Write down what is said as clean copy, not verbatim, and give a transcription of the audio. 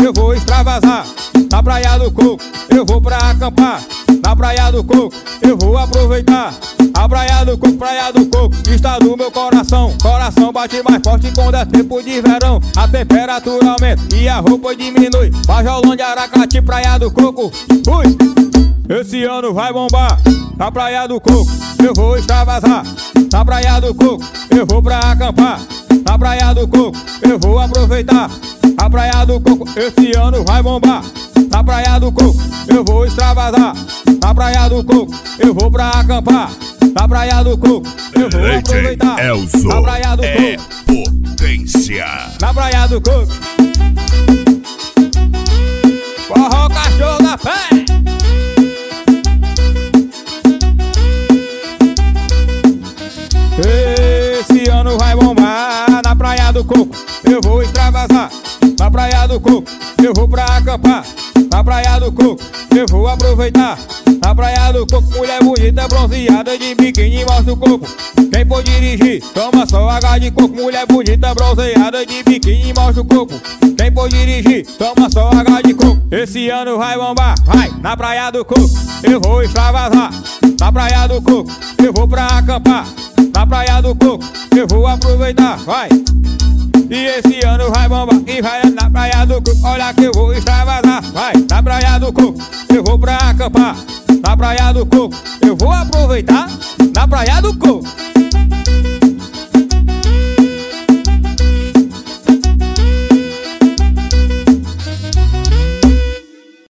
eu vou extravasar. Na Praia do Coco, eu vou pra acampar. Na Praia do Coco, eu vou aproveitar. A Praia do Coco está no meu coração. Coração bate mais forte quando é tempo de verão. A temperatura aumenta e a roupa diminui. Pajolão de Aracati, Praia do Coco. Ui! Esse ano vai bombar. Na Praia do Coco, eu vou extravasar. Na Praia do Coco, eu vou pra acampar. Na Praia do Coco, eu vou aproveitar. A Praia do Coco, esse ano vai bombar. Na Praia do Coco, eu vou extravasar. Na Praia do Coco, eu vou pra acampar. Na Praia do Coco, eu vou aproveitar. Na Praia do Coco, potência. Na Praia do Coco, forró cachorro da fé. Esse ano vai bombar. Na Praia do Coco, eu vou extravasar. Na Praia do Coco, eu vou pra acampar. Na Praia do Coco, eu vou aproveitar. Na Praia do Coco, mulher bonita, bronzeada de biquíni, mostra o coco. Quem for dirigir, toma só água de coco. Mulher bonita, bronzeada de biquíni, mostra o coco. Quem for dirigir, toma só água de coco. Esse ano vai bombar, vai. Na Praia do Coco, eu vou extravasar. Na Praia do Coco, eu vou pra acampar. Na Praia do Coco, eu vou aproveitar, vai. E esse ano vai bombar e vai na Praia do Coco. Olha que eu vou extravasar, vai. Na Praia do Coco, eu vou pra acampar. Na Praia do Coco, eu vou aproveitar. Na Praia do Coco.